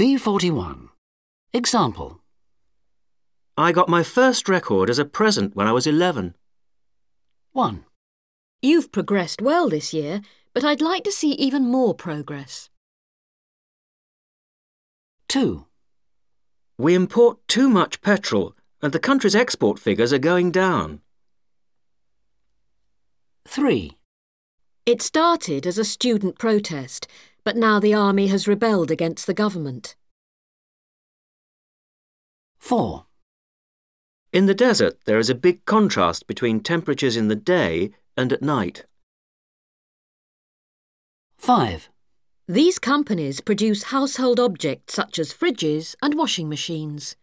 B41. Example. I got my first record as a present when I was 11. 1. You've progressed well this year, but I'd like to see even more progress. 2. We import too much petrol and the country's export figures are going down. 3. It started as a student protest, but now the army has rebelled against the government. 4. In the desert, there is a big contrast between temperatures in the day and at night. 5. These companies produce household objects such as fridges and washing machines.